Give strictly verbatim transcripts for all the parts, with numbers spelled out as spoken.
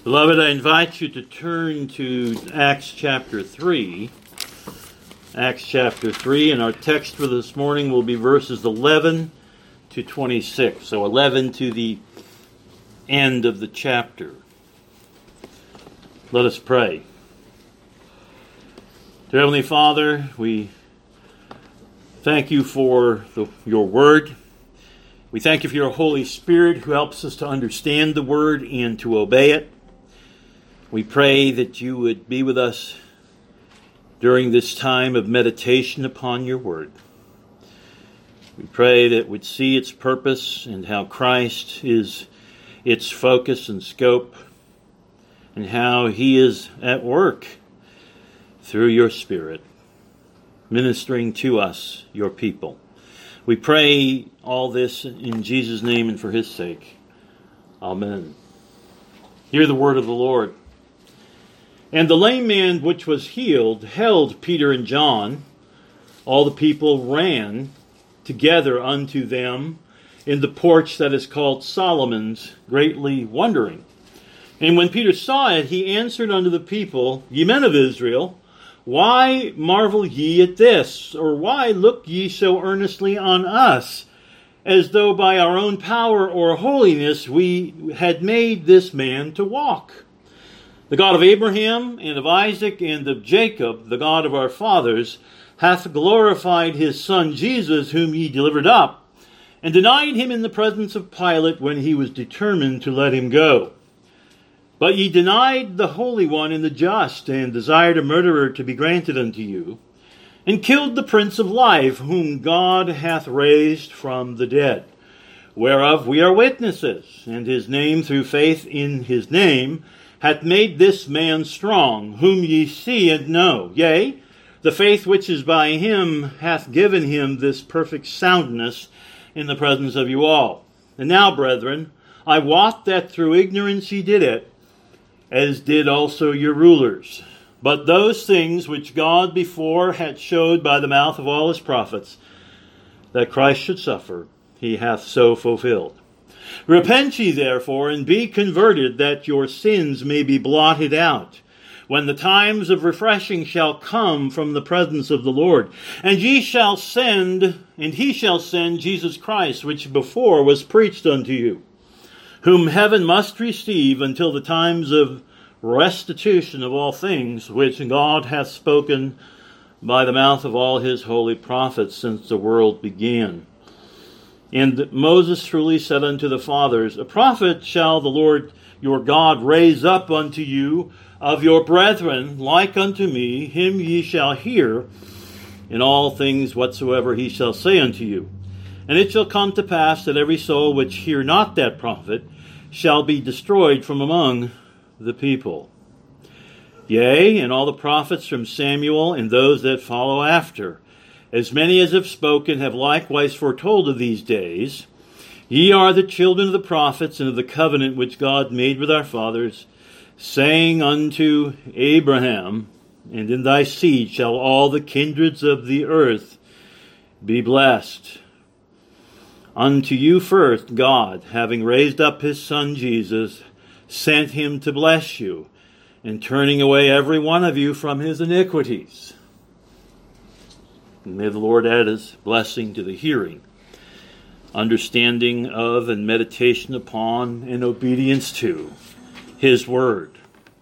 Beloved, I invite you to turn to Acts chapter three. Acts chapter three, and our text for this morning will be verses eleven to twenty-six. So eleven to the end of the chapter. Let us pray. Dear Heavenly Father, we thank you for the, your word. We thank you for your Holy Spirit who helps us to understand the word and to obey it. We pray that you would be with us during this time of meditation upon your word. We pray that we'd see its purpose and how Christ is its focus and scope, and how he is at work through your Spirit, ministering to us, your people. We pray all this in Jesus' name and for his sake. Amen. Hear the word of the Lord. And the lame man which was healed held Peter and John. All the people ran together unto them in the porch that is called Solomon's, greatly wondering. And when Peter saw it, he answered unto the people, Ye men of Israel, why marvel ye at this? Or why look ye so earnestly on us, as though by our own power or holiness we had made this man to walk? The God of Abraham, and of Isaac, and of Jacob, the God of our fathers, hath glorified his Son Jesus, whom ye delivered up, and denied him in the presence of Pilate when he was determined to let him go. But ye denied the Holy One and the Just, and desired a murderer to be granted unto you, and killed the Prince of Life, whom God hath raised from the dead, whereof we are witnesses, and his name through faith in his name hath made this man strong, whom ye see and know. Yea, the faith which is by him hath given him this perfect soundness in the presence of you all. And now, brethren, I wot that through ignorance ye did it, as did also your rulers. But those things which God before had showed by the mouth of all his prophets, that Christ should suffer, he hath so fulfilled. Repent ye therefore, and be converted, that your sins may be blotted out, when the times of refreshing shall come from the presence of the Lord. And ye shall send, and he shall send Jesus Christ, which before was preached unto you, whom heaven must receive until the times of restitution of all things, which God hath spoken by the mouth of all his holy prophets since the world began. And Moses truly said unto the fathers, A prophet shall the Lord your God raise up unto you of your brethren, like unto me, him ye shall hear in all things whatsoever he shall say unto you. And it shall come to pass that every soul which hear not that prophet shall be destroyed from among the people. Yea, and all the prophets from Samuel and those that follow after, as many as have spoken, have likewise foretold of these days. Ye are the children of the prophets and of the covenant which God made with our fathers, saying unto Abraham, And in thy seed shall all the kindreds of the earth be blessed. Unto you first God, having raised up his Son Jesus, sent him to bless you, and turning away every one of you from his iniquities. And may the Lord add his blessing to the hearing, understanding of, and meditation upon, and obedience to his word.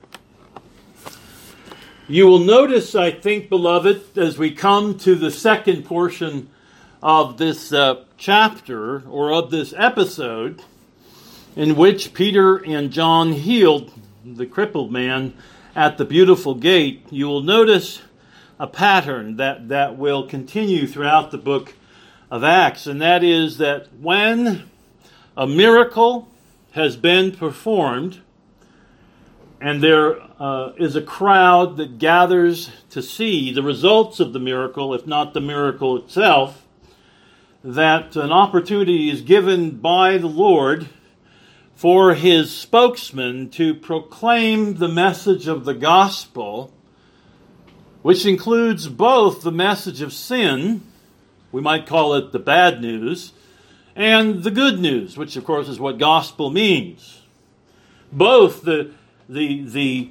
You will notice, I think, beloved, as we come to the second portion of this uh, chapter, or of this episode, in which Peter and John healed the crippled man at the beautiful gate, you will notice a pattern that, that will continue throughout the book of Acts, and that is that when a miracle has been performed, and there uh, is a crowd that gathers to see the results of the miracle, if not the miracle itself, that an opportunity is given by the Lord for his spokesman to proclaim the message of the gospel, which includes both the message of sin, we might call it the bad news, and the good news, which of course is what gospel means. Both the the, the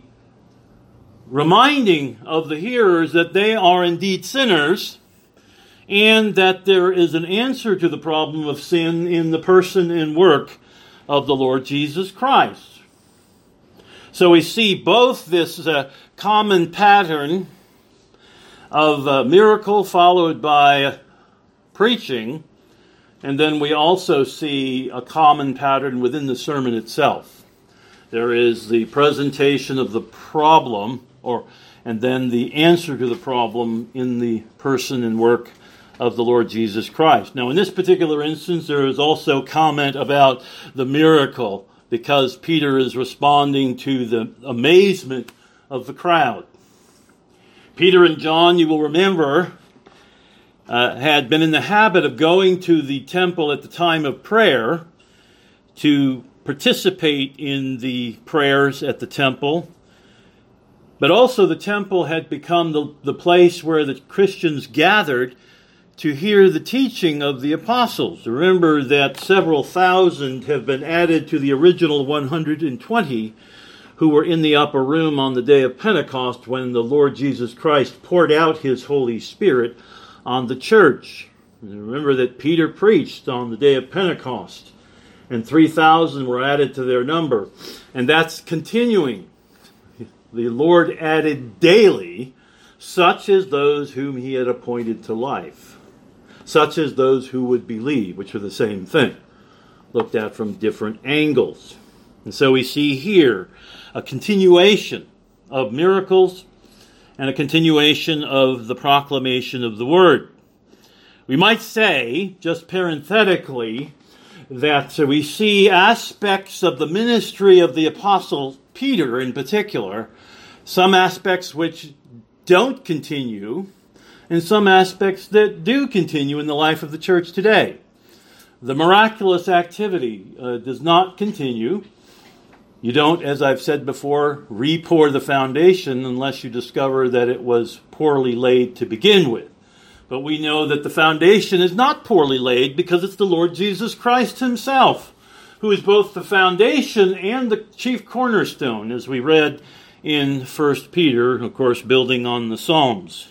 reminding of the hearers that they are indeed sinners, and that there is an answer to the problem of sin in the person and work of the Lord Jesus Christ. So we see both this uh, common pattern of uh, miracle followed by preaching, and then we also see a common pattern within the sermon itself. There is the presentation of the problem, or and then the answer to the problem in the person and work of the Lord Jesus Christ. Now, in this particular instance, there is also comment about the miracle, because Peter is responding to the amazement of the crowd. Peter and John, you will remember, uh, had been in the habit of going to the temple at the time of prayer to participate in the prayers at the temple. But also the temple had become the, the place where the Christians gathered to hear the teaching of the apostles. Remember that several thousand have been added to the original one hundred twenty who were in the upper room on the day of Pentecost when the Lord Jesus Christ poured out his Holy Spirit on the church. And remember that Peter preached on the day of Pentecost, and three thousand were added to their number. And that's continuing. The Lord added daily such as those whom he had appointed to life, such as those who would believe, which are the same thing, looked at from different angles. And so we see here a continuation of miracles and a continuation of the proclamation of the word. We might say, just parenthetically, that we see aspects of the ministry of the Apostle Peter in particular, some aspects which don't continue, and some aspects that do continue in the life of the church today. The miraculous activity uh, does not continue. You don't, as I've said before, re-pour the foundation unless you discover that it was poorly laid to begin with. But we know that the foundation is not poorly laid because it's the Lord Jesus Christ himself, who is both the foundation and the chief cornerstone, as we read in First Peter, of course, building on the Psalms.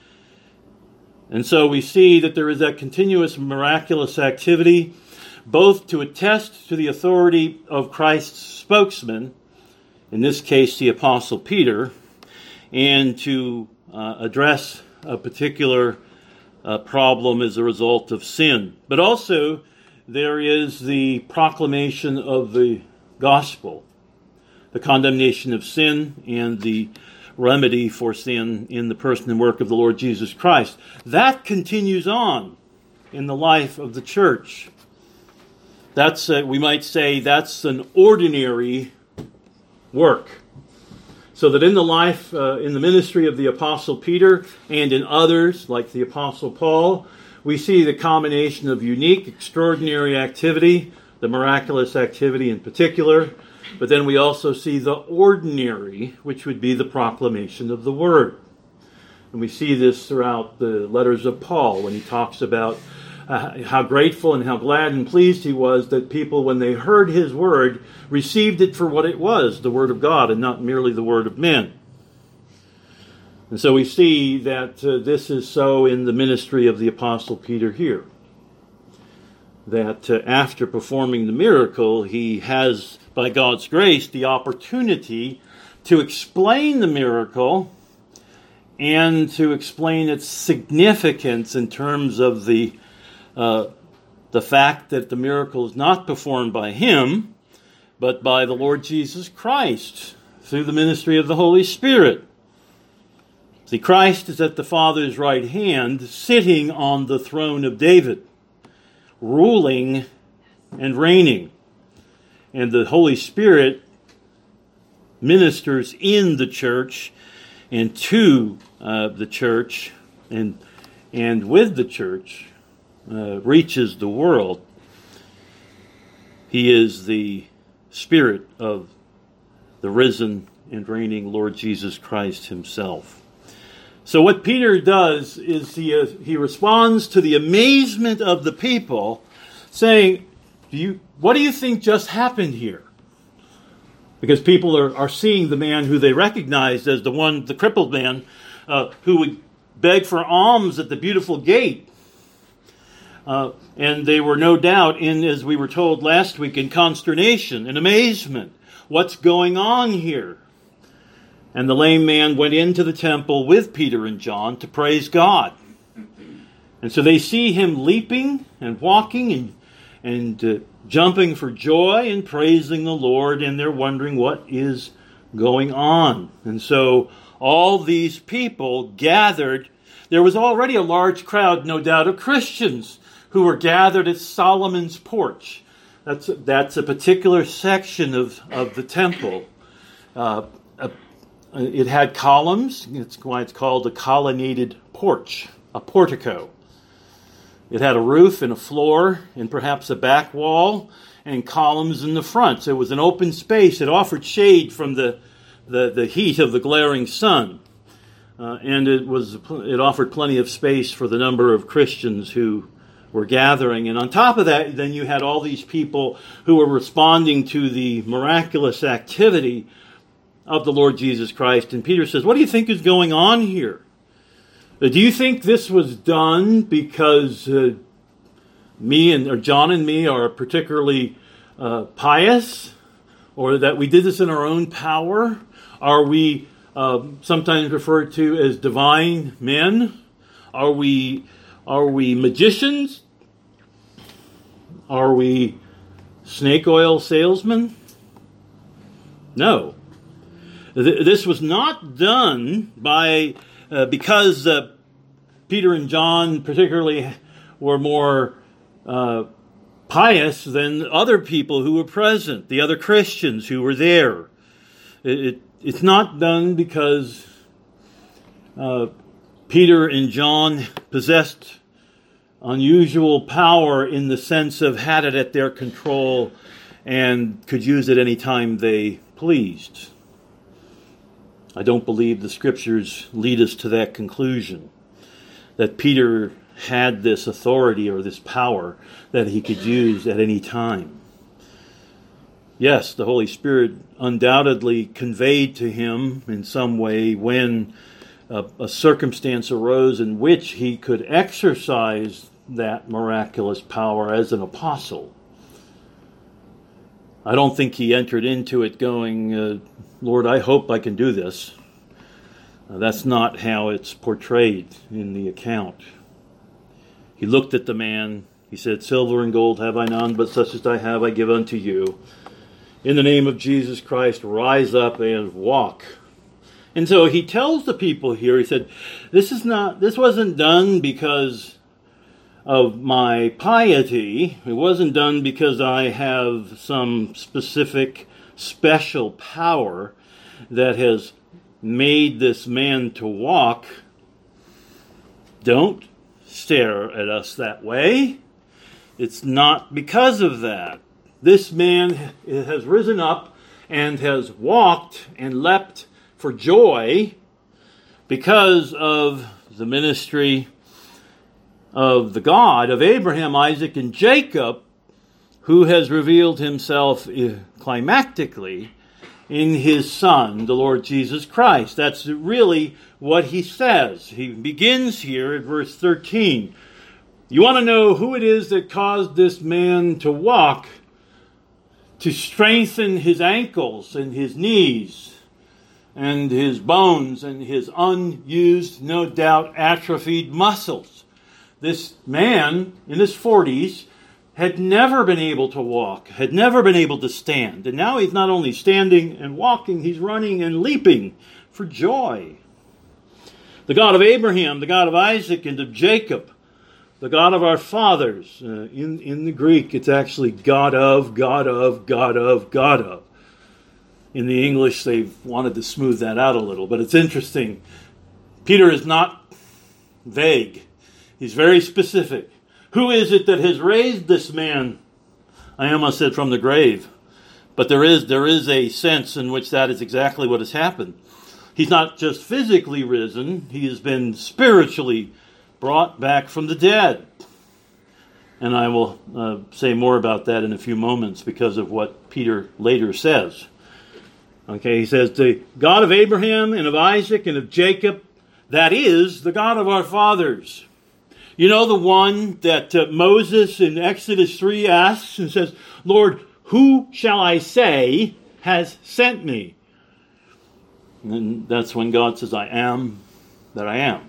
And so we see that there is that continuous miraculous activity, both to attest to the authority of Christ's spokesman, in this case the Apostle Peter, and to uh, address a particular uh, problem as a result of sin. But also there is the proclamation of the gospel, the condemnation of sin, and the remedy for sin in the person and work of the Lord Jesus Christ. That continues on in the life of the church. That's, uh, we might say, that's an ordinary work. So that in the life, uh, in the ministry of the Apostle Peter and in others, like the Apostle Paul, we see the combination of unique, extraordinary activity, the miraculous activity in particular, but then we also see the ordinary, which would be the proclamation of the Word. And we see this throughout the letters of Paul when he talks about uh, how grateful and how glad and pleased he was that people, when they heard his Word, received it for what it was, the Word of God, and not merely the word of men. And so we see that uh, this is so in the ministry of the Apostle Peter here. That uh, after performing the miracle, he has, by God's grace, the opportunity to explain the miracle and to explain its significance in terms of the uh, the fact that the miracle is not performed by him, but by the Lord Jesus Christ through the ministry of the Holy Spirit. See, Christ is at the Father's right hand, sitting on the throne of David, ruling and reigning. And the Holy Spirit ministers in the church and to uh, the church and and with the church uh, reaches the world. He is the Spirit of the risen and reigning Lord Jesus Christ himself. So what Peter does is he uh, he responds to the amazement of the people, saying, "Do you what do you think just happened here? Because people are, are seeing the man who they recognized as the one, the crippled man, uh, who would beg for alms at the beautiful gate. Uh, and they were no doubt in, as we were told last week, in consternation and amazement. What's going on here? And the lame man went into the temple with Peter and John to praise God. And so they see him leaping and walking and, and uh, jumping for joy and praising the Lord, and they're wondering what is going on. And so all these people gathered. There was already a large crowd, no doubt, of Christians who were gathered at Solomon's porch. That's, that's a particular section of, of the temple. Uh, uh, it had columns. It's why it's called a colonnaded porch, a portico. It had a roof and a floor and perhaps a back wall and columns in the front. So it was an open space. It offered shade from the, the, the heat of the glaring sun. Uh, and it was it offered plenty of space for the number of Christians who were gathering. And on top of that, then you had all these people who were responding to the miraculous activity of the Lord Jesus Christ. And Peter says, what do you think is going on here? Do you think this was done because uh, me and or John and me are particularly uh, pious, or that we did this in our own power? Are we uh, sometimes referred to as divine men? Are we are we magicians? Are we snake oil salesmen? No. Th- this was not done by Uh, because uh, Peter and John particularly were more uh, pious than other people who were present, the other Christians who were there. It, it, it's not done because uh, Peter and John possessed unusual power in the sense of had it at their control and could use it any time they pleased. I don't believe the scriptures lead us to that conclusion, that Peter had this authority or this power that he could use at any time. Yes, the Holy Spirit undoubtedly conveyed to him in some way when a, a circumstance arose in which he could exercise that miraculous power as an apostle. I don't think he entered into it going, uh, Lord, I hope I can do this. Uh, that's not how it's portrayed in the account. He looked at the man. He said, silver and gold have I none, but such as I have I give unto you. In the name of Jesus Christ, rise up and walk. And so he tells the people here, he said, this is not, this wasn't done because of my piety. It wasn't done because I have some specific special power that has made this man to walk. Don't stare at us that way. It's not because of that. This man has risen up and has walked and leapt for joy because of the ministry of the God of Abraham, Isaac, and Jacob, who has revealed himself climactically in his Son, the Lord Jesus Christ. That's really what he says. He begins here at verse thirteen. You want to know who it is that caused this man to walk, to strengthen his ankles and his knees and his bones and his unused, no doubt, atrophied muscles. This man in his forties had never been able to walk, had never been able to stand. And now he's not only standing and walking, he's running and leaping for joy. The God of Abraham, the God of Isaac and of Jacob, the God of our fathers. Uh, in, in the Greek, it's actually God of, God of, God of, God of. In the English, they've wanted to smooth that out a little, but it's interesting. Peter is not vague. He's very specific. Who is it that has raised this man? I almost said from the grave. But there is there is a sense in which that is exactly what has happened. He's not just physically risen. He has been spiritually brought back from the dead. And I will uh, say more about that in a few moments because of what Peter later says. Okay, he says, the God of Abraham and of Isaac and of Jacob, that is the God of our fathers. You know, the one that uh, Moses in Exodus three asks and says, Lord, who shall I say has sent me? And then that's when God says, I am that I am.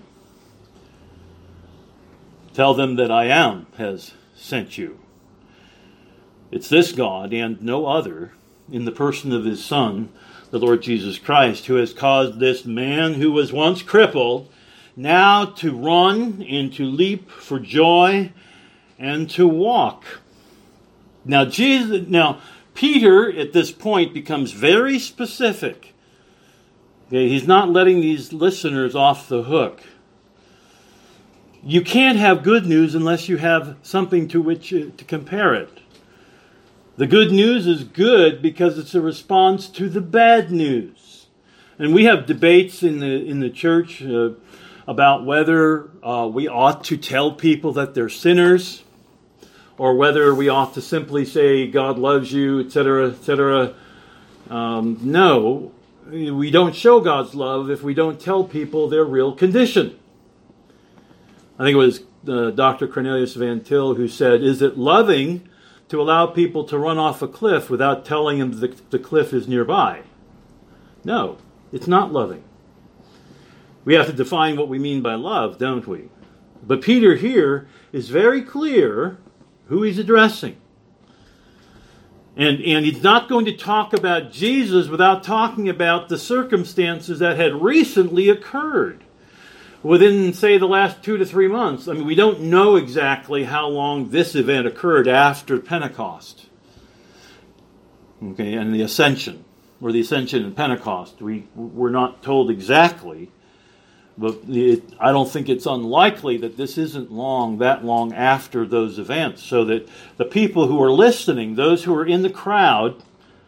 Tell them that I am has sent you. It's this God and no other in the person of his Son, the Lord Jesus Christ, who has caused this man who was once crippled now to run and to leap for joy and to walk. Now, Jesus, now Peter at this point becomes very specific. Okay, he's not letting these listeners off the hook. You can't have good news unless you have something to which to compare it. The good news is good because it's a response to the bad news. And we have debates in the in the church uh, about whether uh, we ought to tell people that they're sinners, or whether we ought to simply say God loves you, et cetera, et cetera. Um, no, we don't show God's love if we don't tell people their real condition. I think it was uh, Doctor Cornelius Van Til who said, is it loving to allow people to run off a cliff without telling them the, the cliff is nearby? No, it's not loving. We have to define what we mean by love, don't we? But Peter here is very clear who he's addressing. And, and he's not going to talk about Jesus without talking about the circumstances that had recently occurred within, say, the last two to three months. I mean, we don't know exactly how long this event occurred after Pentecost. Okay, and the Ascension, or the Ascension and Pentecost. We, we're not told exactly, but it, I don't think it's unlikely that this isn't long, that long after those events, so that the people who are listening, those who are in the crowd,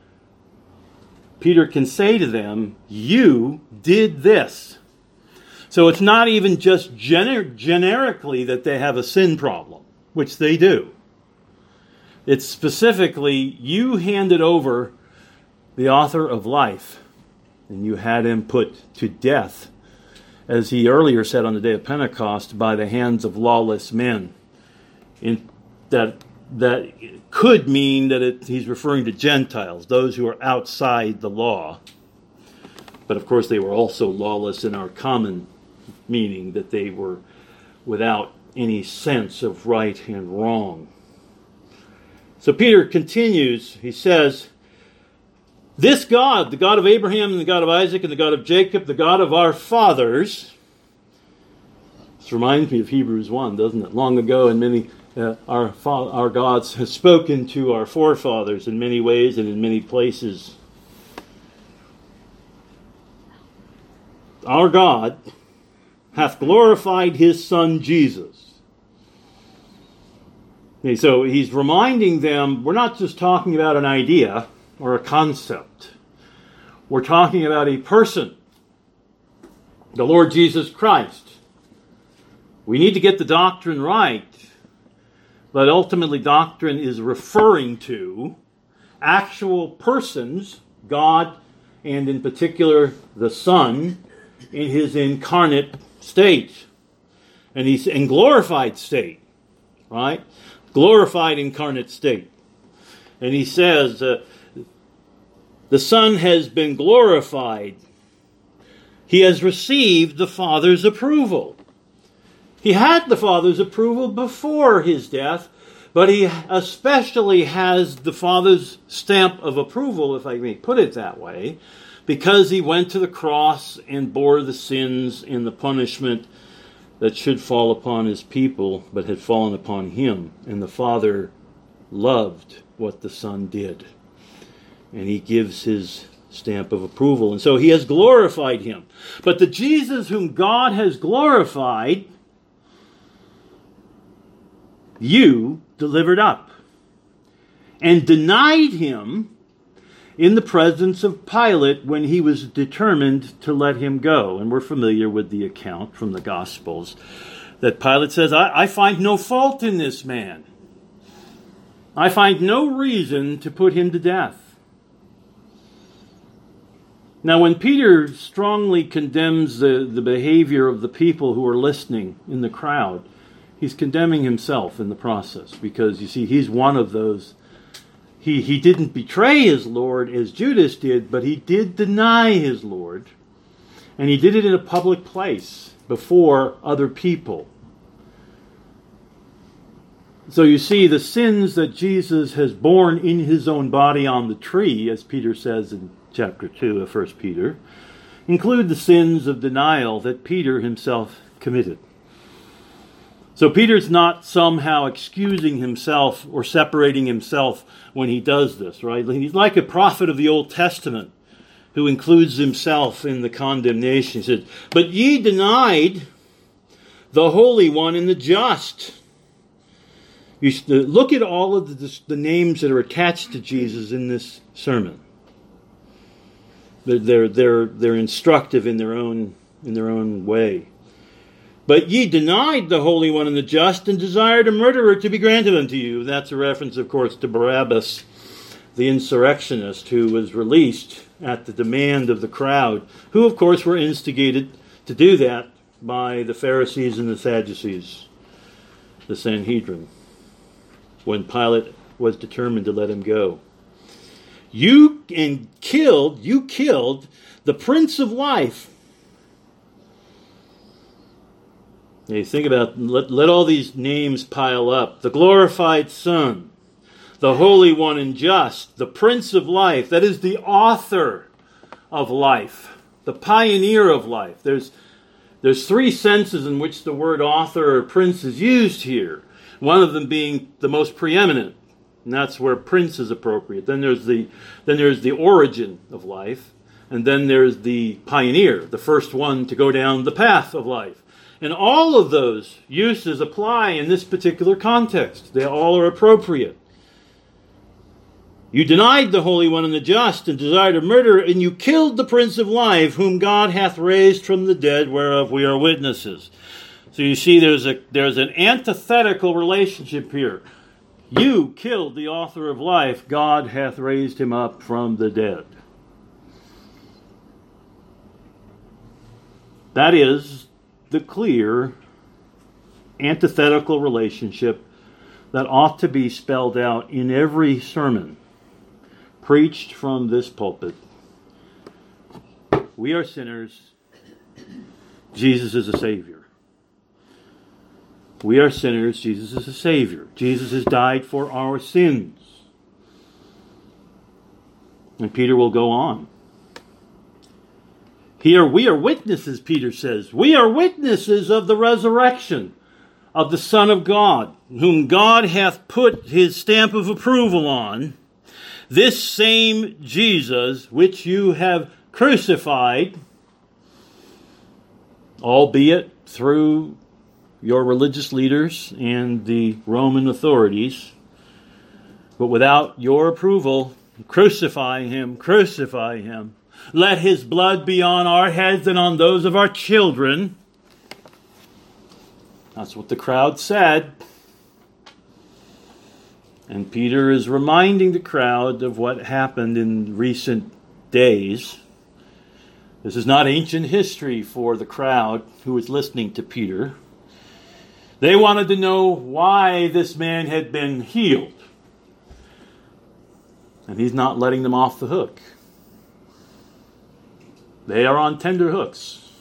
Peter can say to them, you did this. So it's not even just gener- generically that they have a sin problem, which they do. It's specifically, you handed over the author of life, and you had him put to death, as he earlier said on the day of Pentecost, by the hands of lawless men. In that that could mean that it, he's referring to Gentiles, those who are outside the law. But of course they were also lawless in our common meaning, that they were without any sense of right and wrong. So Peter continues, he says, this God, the God of Abraham and the God of Isaac and the God of Jacob, the God of our fathers. This reminds me of Hebrews one, doesn't it? Long ago, and many uh, our fa- our gods have spoken to our forefathers in many ways and in many places. Our God hath glorified his Son Jesus. Okay, so he's reminding them, we're not just talking about an idea or a concept. We're talking about a person, the Lord Jesus Christ. We need to get the doctrine right, but ultimately doctrine is referring to actual persons, God, and in particular the Son, in his incarnate state, and he's in glorified state, right? Glorified incarnate state. And he says, uh, the Son has been glorified. He has received the Father's approval. He had the Father's approval before his death, but he especially has the Father's stamp of approval, if I may put it that way, because he went to the cross and bore the sins and the punishment that should fall upon his people, but had fallen upon him. And the Father loved what the Son did. And he gives his stamp of approval. And so he has glorified him. But the Jesus whom God has glorified, you delivered up and denied him in the presence of Pilate when he was determined to let him go. And we're familiar with the account from the Gospels that Pilate says, I, I find no fault in this man. I find no reason to put him to death. Now, when Peter strongly condemns the, the behavior of the people who are listening in the crowd, he's condemning himself in the process, because, you see, he's one of those. He, he didn't betray his Lord as Judas did, but he did deny his Lord, and he did it in a public place before other people. So you see, the sins that Jesus has borne in his own body on the tree, as Peter says in chapter two of First Peter, include the sins of denial that Peter himself committed. So Peter's not somehow excusing himself or separating himself when he does this, right? He's like a prophet of the Old Testament who includes himself in the condemnation. He says, "But ye denied the Holy One and the Just." You look at all of the, the names that are attached to Jesus in this sermon. They're, they're, they're, they're instructive in their own, in their own way. "But ye denied the Holy One and the Just, and desired a murderer to be granted unto you." That's a reference, of course, to Barabbas, the insurrectionist who was released at the demand of the crowd, who, of course, were instigated to do that by the Pharisees and the Sadducees, the Sanhedrin, when Pilate was determined to let him go. You and killed, you killed the Prince of Life. Now you think about, let, let all these names pile up. The glorified Son, the Holy One and Just, the Prince of Life, that is the author of life, the pioneer of life. There's, there's three senses in which the word author or prince is used here. One of them being the most preeminent, and that's where prince is appropriate. Then there's the then there's the origin of life, and then there's the pioneer, the first one to go down the path of life. And all of those uses apply in this particular context. They all are appropriate. You denied the Holy One and the Just, and desired a murderer, and you killed the Prince of Life, whom God hath raised from the dead, whereof we are witnesses. So you see, there's a there's an antithetical relationship here. You killed the author of life. God hath raised him up from the dead. That is the clear antithetical relationship that ought to be spelled out in every sermon preached from this pulpit. We are sinners. Jesus is a Savior. We are sinners. Jesus is a Savior. Jesus has died for our sins. And Peter will go on. Here we are witnesses, Peter says. We are witnesses of the resurrection of the Son of God, whom God hath put his stamp of approval on. This same Jesus, which you have crucified, albeit through your religious leaders and the Roman authorities, but without your approval, crucify him, crucify him. Let his blood be on our heads and on those of our children. That's what the crowd said. And Peter is reminding the crowd of what happened in recent days. This is not ancient history for the crowd who was listening to Peter. They wanted to know why this man had been healed. And he's not letting them off the hook. They are on tender hooks.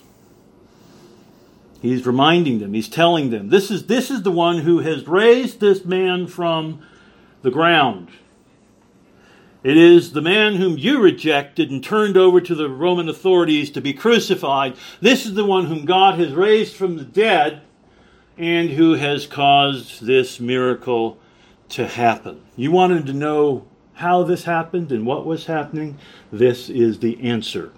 He's reminding them, he's telling them, this is, this is the one who has raised this man from the ground. It is the man whom you rejected and turned over to the Roman authorities to be crucified. This is the one whom God has raised from the dead and who has caused this miracle to happen. You wanted to know how this happened and what was happening? This is the answer.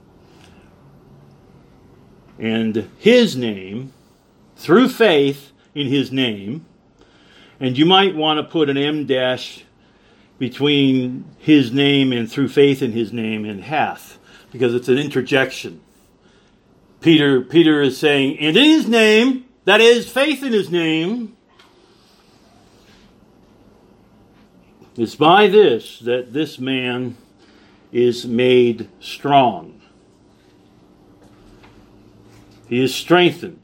And his name, through faith in his name, and you might want to put an M dash between his name and through faith in his name and hath, because it's an interjection. Peter, Peter is saying, and in his name, that is, faith in his name, it's by this that this man is made strong. He is strengthened.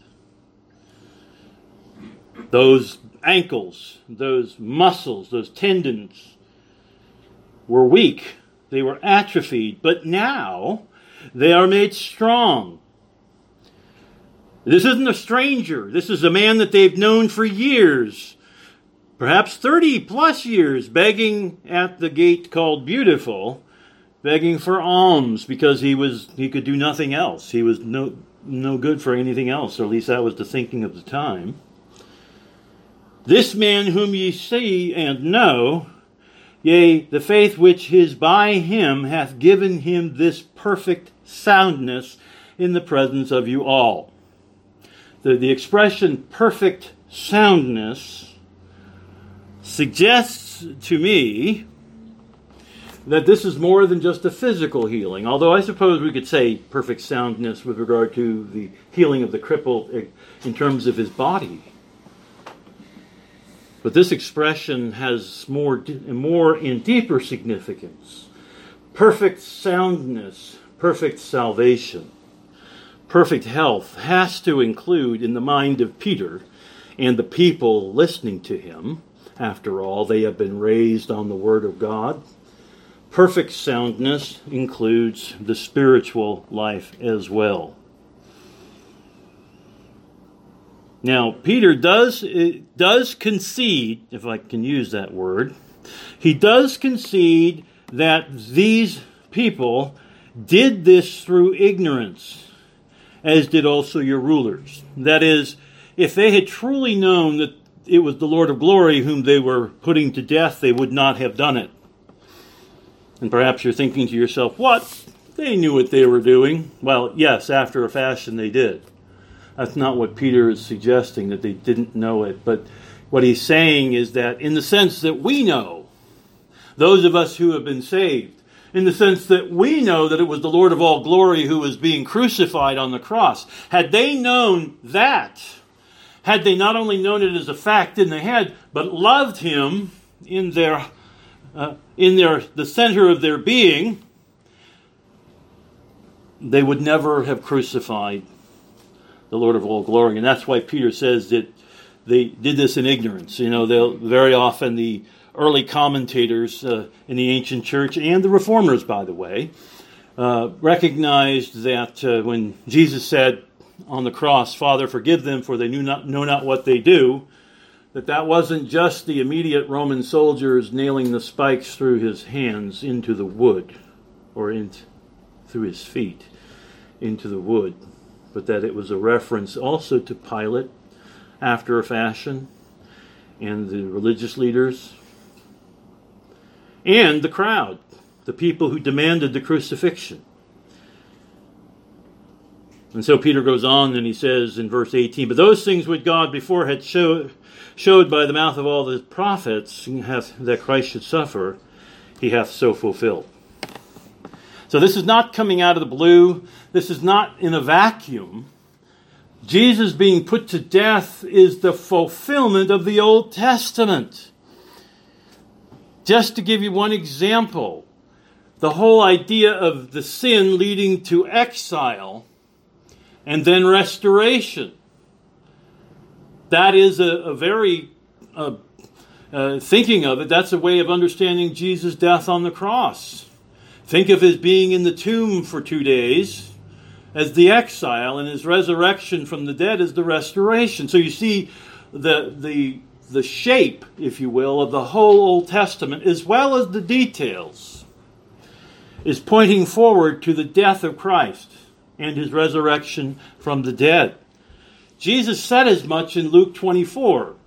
Those ankles, those muscles, those tendons were weak. They were atrophied, but now they are made strong. This isn't a stranger. This is a man that they've known for years, perhaps thirty plus years, begging at the gate called Beautiful, begging for alms because he was he could do nothing else. He was no no good for anything else, or at least that was the thinking of the time. This man whom ye see and know, yea, the faith which is by him hath given him this perfect soundness in the presence of you all. The, the expression perfect soundness suggests to me that this is more than just a physical healing, although I suppose we could say perfect soundness with regard to the healing of the cripple in terms of his body. But this expression has more, more and deeper significance. Perfect soundness, perfect salvation, perfect health has to include in the mind of Peter and the people listening to him. After all, they have been raised on the Word of God. Perfect soundness includes the spiritual life as well. Now, Peter does, does concede, if I can use that word, he does concede that these people did this through ignorance, as did also your rulers. That is, if they had truly known that it was the Lord of glory whom they were putting to death, they would not have done it. And perhaps you're thinking to yourself, what? They knew what they were doing. Well, yes, after a fashion they did. That's not what Peter is suggesting, that they didn't know it. But what he's saying is that in the sense that we know, those of us who have been saved, in the sense that we know that it was the Lord of all glory who was being crucified on the cross, had they known that, had they not only known it as a fact in the head, but loved him in their uh, in their the center of their being, they would never have crucified the Lord of all glory. And that's why Peter says that they did this in ignorance. You know, they'll very often the early commentators uh, in the ancient church, and the reformers, by the way, uh, recognized that uh, when Jesus said on the cross, Father, forgive them, for they knew not, know not what they do, that that wasn't just the immediate Roman soldiers nailing the spikes through his hands into the wood, or in, through his feet into the wood, but that it was a reference also to Pilate, after a fashion, and the religious leaders, and the crowd, the people who demanded the crucifixion. And so Peter goes on and he says in verse eighteen, but those things which God before had show, showed by the mouth of all the prophets hath, that Christ should suffer, he hath so fulfilled. So this is not coming out of the blue. This is not in a vacuum. Jesus being put to death is the fulfillment of the Old Testament. Just to give you one example, the whole idea of the sin leading to exile and then restoration. That is a, a very, uh, uh, thinking of it, that's a way of understanding Jesus' death on the cross. Think of his being in the tomb for two days as the exile, and his resurrection from the dead as the restoration. So you see the the the shape, if you will, of the whole Old Testament, as well as the details, is pointing forward to the death of Christ and his resurrection from the dead. Jesus said as much in Luke twenty-four.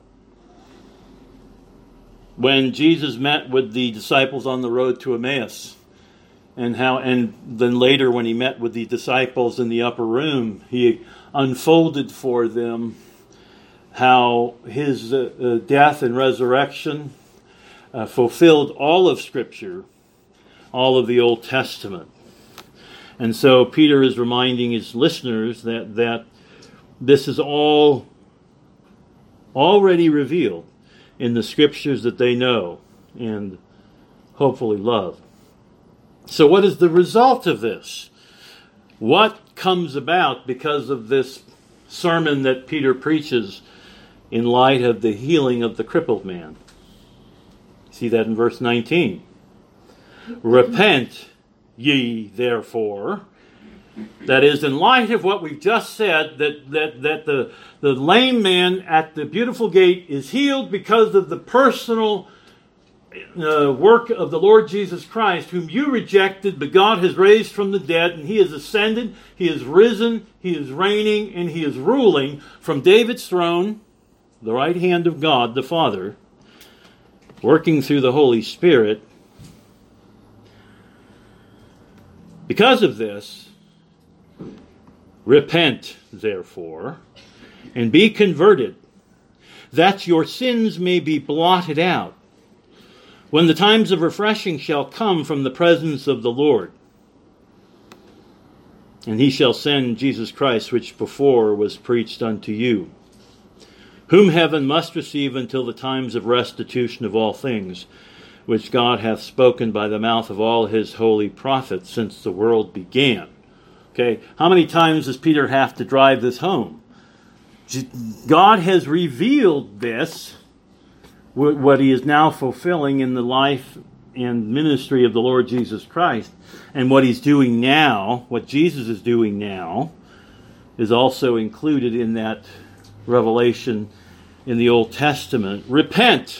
When Jesus met with the disciples on the road to Emmaus. And how, and then later when he met with the disciples in the upper room, he unfolded for them how his uh, uh, death and resurrection uh, fulfilled all of Scripture, all of the Old Testament. And so Peter is reminding his listeners that, that this is all already revealed in the Scriptures that they know and hopefully love. So what is the result of this? What comes about because of this sermon that Peter preaches in light of the healing of the crippled man? See that in verse nineteen. Repent ye therefore. That is, in light of what we've just said, that, that, that the, the lame man at the beautiful gate is healed because of the personal uh, work of the Lord Jesus Christ, whom you rejected, but God has raised from the dead, and he has ascended, he has risen, he is reigning, and he is ruling from David's throne, the right hand of God the Father, working through the Holy Spirit. Because of this, repent, therefore, and be converted, that your sins may be blotted out, when the times of refreshing shall come from the presence of the Lord. And he shall send Jesus Christ, which before was preached unto you, whom heaven must receive until the times of restitution of all things, which God hath spoken by the mouth of all his holy prophets since the world began. Okay, how many times does Peter have to drive this home? God has revealed this, what he is now fulfilling in the life and ministry of the Lord Jesus Christ. And what he's doing now, what Jesus is doing now, is also included in that revelation in the Old Testament. Repent,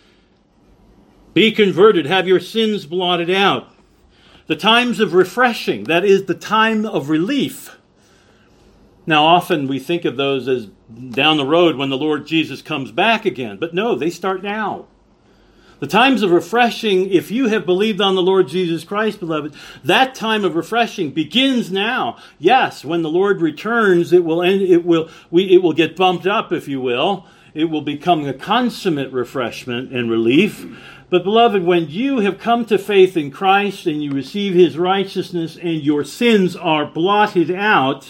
be converted, have your sins blotted out. The times of refreshing, that is the time of relief. Now, often we think of those as down the road when the Lord Jesus comes back again. But no, they start now. The times of refreshing, if you have believed on the Lord Jesus Christ, beloved, that time of refreshing begins now. Yes, when the Lord returns, it will end, it will we it will get bumped up, if you will. It will become a consummate refreshment and relief. But beloved, when you have come to faith in Christ and you receive his righteousness and your sins are blotted out,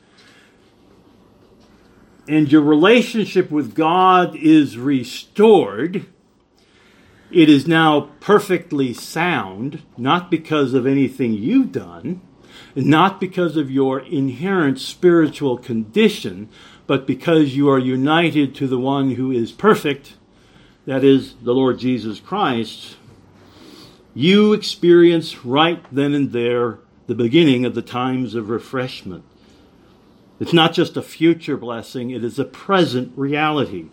and your relationship with God is restored, it is now perfectly sound, not because of anything you've done, not because of your inherent spiritual condition, but because you are united to the one who is perfect, that is, the Lord Jesus Christ. You experience right then and there the beginning of the times of refreshment. It's not just a future blessing, it is a present reality.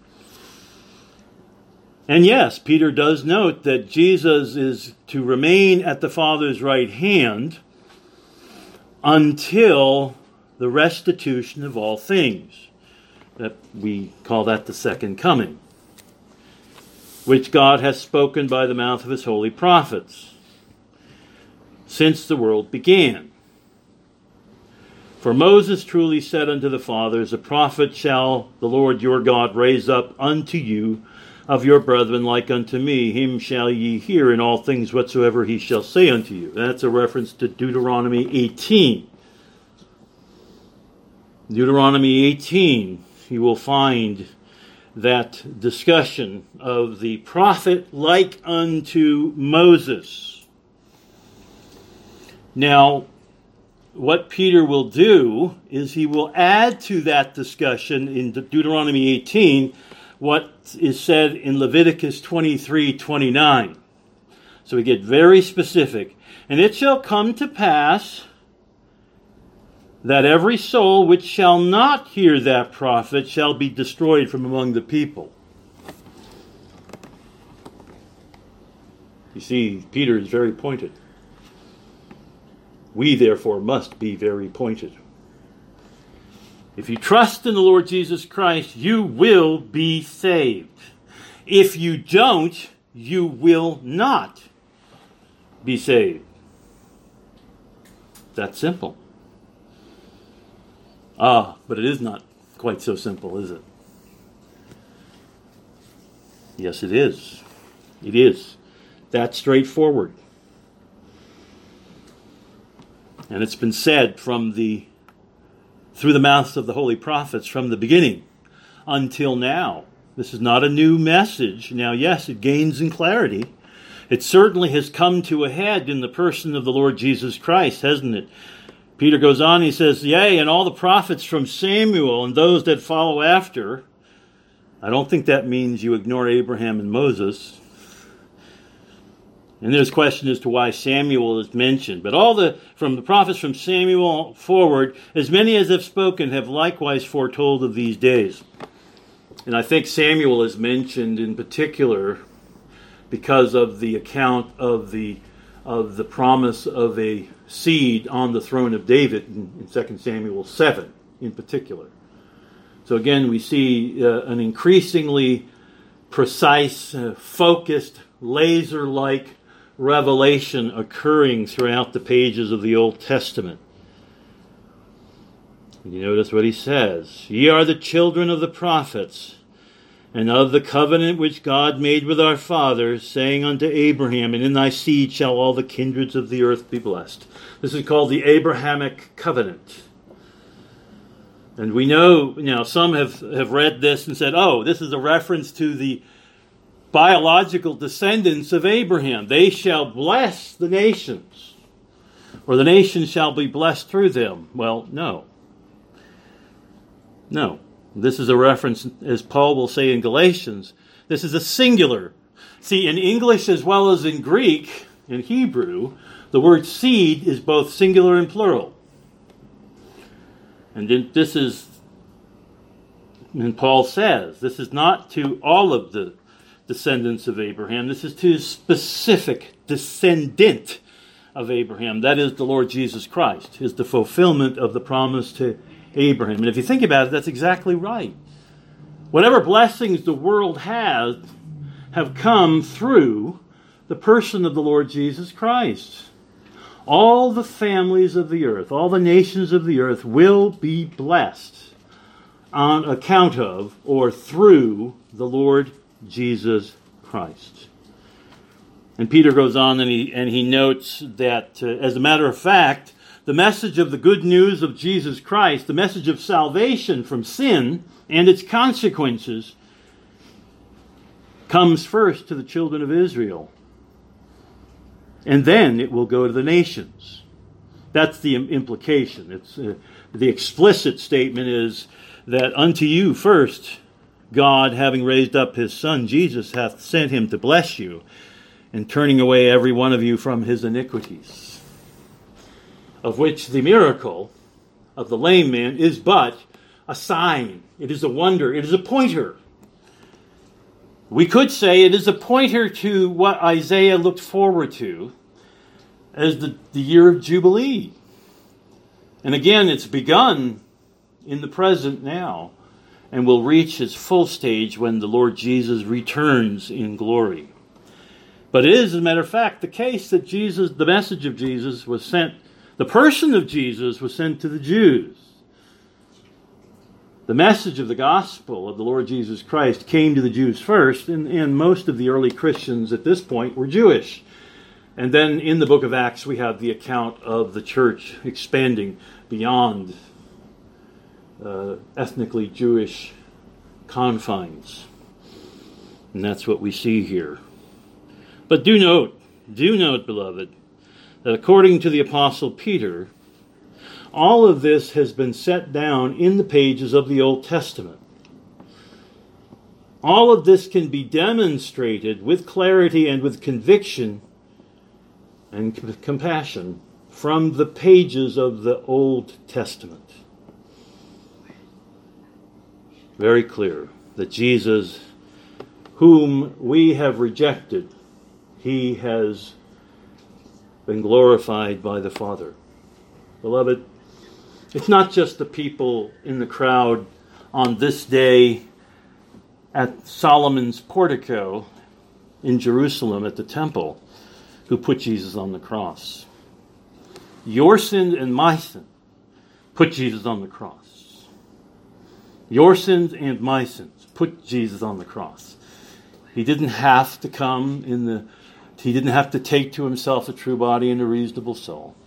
And yes, Peter does note that Jesus is to remain at the Father's right hand until the restitution of all things. That we call that the second coming, which God has spoken by the mouth of his holy prophets since the world began. For Moses truly said unto the fathers, a prophet shall the Lord your God raise up unto you of your brethren like unto me. Him shall ye hear in all things whatsoever he shall say unto you. That's a reference to Deuteronomy eighteen. Deuteronomy eighteen, you will find that discussion of the prophet like unto Moses. Now, what Peter will do is he will add to that discussion in Deuteronomy eighteen what is said in Leviticus twenty-three twenty-nine. So we get very specific. And it shall come to pass that every soul which shall not hear that prophet shall be destroyed from among the people. You see, Peter is very pointed. We, therefore, must be very pointed. If you trust in the Lord Jesus Christ, you will be saved. If you don't, you will not be saved. That's simple. Ah, but it is not quite so simple, is it? Yes, it is. It is. That's straightforward. And it's been said from the through the mouths of the holy prophets from the beginning until now. This is not a new message. Now, yes, it gains in clarity It certainly has come to a head in the person of the Lord Jesus Christ, hasn't it? Peter goes on, he says, yea, and all the prophets from Samuel and those that follow after. I don't think that means you ignore Abraham and Moses. And there's a question as to why Samuel is mentioned. But all the, from the prophets from Samuel forward, as many as have spoken have likewise foretold of these days. And I think Samuel is mentioned in particular because of the account of the of the promise of a seed on the throne of David in, in Second Samuel seven in particular. So again, we see uh, an increasingly precise, uh, focused, laser-like revelation occurring throughout the pages of the Old Testament. You notice what he says. Ye are the children of the prophets, and of the covenant which God made with our fathers, saying unto Abraham, and in thy seed shall all the kindreds of the earth be blessed. This is called the Abrahamic covenant. And we know, now some have, have read this and said, oh, this is a reference to the biological descendants of Abraham. They shall bless the nations, or the nations shall be blessed through them. Well, no. No. This is a reference, as Paul will say in Galatians, this is a singular. See, in English as well as in Greek, in Hebrew, the word seed is both singular and plural. And this is, and Paul says, this is not to all of the descendants of Abraham. This is to a specific descendant of Abraham. That is the Lord Jesus Christ, is the fulfillment of the promise to Abraham. And if you think about it, that's exactly right. Whatever blessings the world has have come through the person of the Lord Jesus Christ. All the families of the earth, all the nations of the earth will be blessed on account of or through the Lord Jesus Christ. And Peter goes on and he, and he notes that, uh, as a matter of fact, the message of the good news of Jesus Christ, the message of salvation from sin and its consequences, comes first to the children of Israel. And then it will go to the nations. That's the implication. It's uh, the explicit statement is that unto you first, God, having raised up his Son, Jesus, hath sent him to bless you, and turning away every one of you from his iniquities. Of which the miracle of the lame man is but a sign. It is a wonder. It is a pointer. We could say it is a pointer to what Isaiah looked forward to as the, the year of Jubilee. And again, it's begun in the present now and will reach its full stage when the Lord Jesus returns in glory. But it is, as a matter of fact, the case that Jesus, the message of Jesus was sent, the person of Jesus was sent to the Jews. The message of the gospel of the Lord Jesus Christ came to the Jews first, and, and most of the early Christians at this point were Jewish. And then in the book of Acts, we have the account of the church expanding beyond uh, ethnically Jewish confines. And that's what we see here. But do note, do note, beloved, that according to the Apostle Peter, all of this has been set down in the pages of the Old Testament. All of this can be demonstrated with clarity and with conviction and compassion from the pages of the Old Testament. Very clear that Jesus, whom we have rejected, he has been glorified by the Father. Beloved, it's not just the people in the crowd on this day at Solomon's portico in Jerusalem at the temple who put Jesus on the cross. Your sin and my sin put Jesus on the cross. Your sins and my sins put Jesus on the cross. He didn't have to come in the, he didn't have to take to himself a true body and a reasonable soul.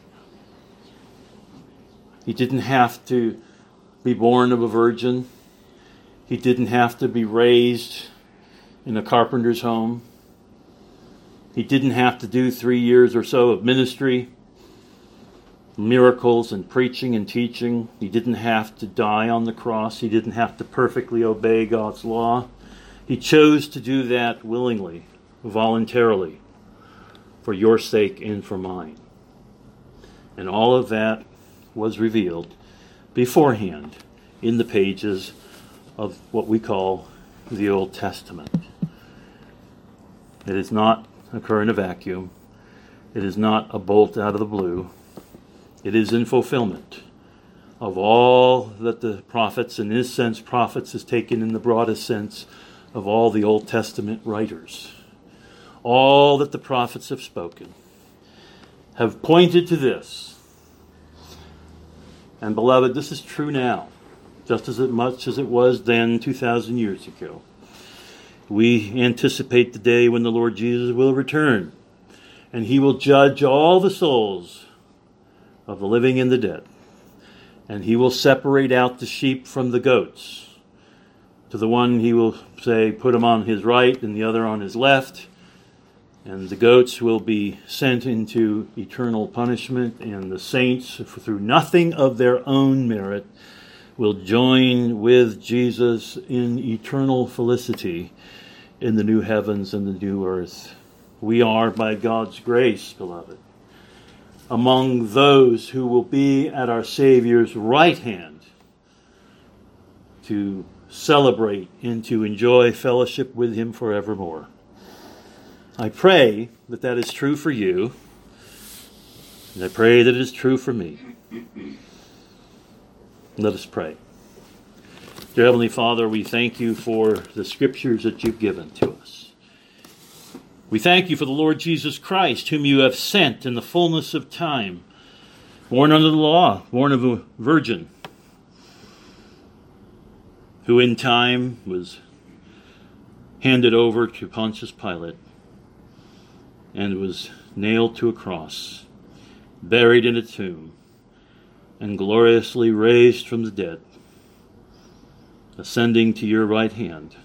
He didn't have to be born of a virgin. He didn't have to be raised in a carpenter's home. He didn't have to do three years or so of ministry, miracles and preaching and teaching. He didn't have to die on the cross. He didn't have to perfectly obey God's law. He chose to do that willingly, voluntarily, for your sake and for mine. And all of that was revealed beforehand in the pages of what we call the Old Testament. It does not occur in a vacuum. It is not a bolt out of the blue. It is in fulfillment of all that the prophets, and in this sense, prophets is taken in the broadest sense of all the Old Testament writers. All that the prophets have spoken have pointed to this. And beloved, this is true now, just as much as it was then two thousand years ago. We anticipate the day when the Lord Jesus will return, and he will judge all the souls of the living and the dead. And he will separate out the sheep from the goats. To the one he will say, put him on his right and the other on his left. And the goats will be sent into eternal punishment, and the saints, through nothing of their own merit, will join with Jesus in eternal felicity in the new heavens and the new earth. We are, by God's grace, beloved, among those who will be at our Savior's right hand to celebrate and to enjoy fellowship with him forevermore. I pray that that is true for you, and I pray that it is true for me. Let us pray. Dear Heavenly Father, we thank you for the scriptures that you've given to us. We thank you for the Lord Jesus Christ, whom you have sent in the fullness of time, born under the law, born of a virgin, who in time was handed over to Pontius Pilate and was nailed to a cross, buried in a tomb, and gloriously raised from the dead, ascending to your right hand.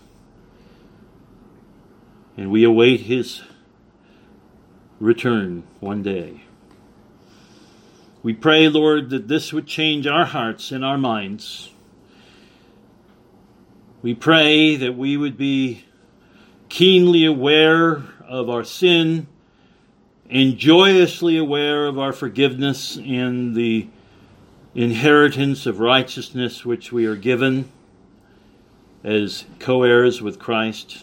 And we await his return one day. We pray, Lord, that this would change our hearts and our minds. We pray that we would be keenly aware of our sin and joyously aware of our forgiveness and the inheritance of righteousness which we are given as co-heirs with Christ.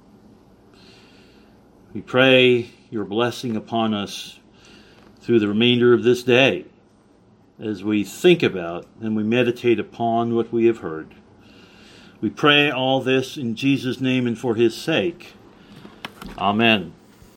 We pray your blessing upon us through the remainder of this day as we think about and we meditate upon what we have heard. We pray all this in Jesus' name and for his sake. Amen.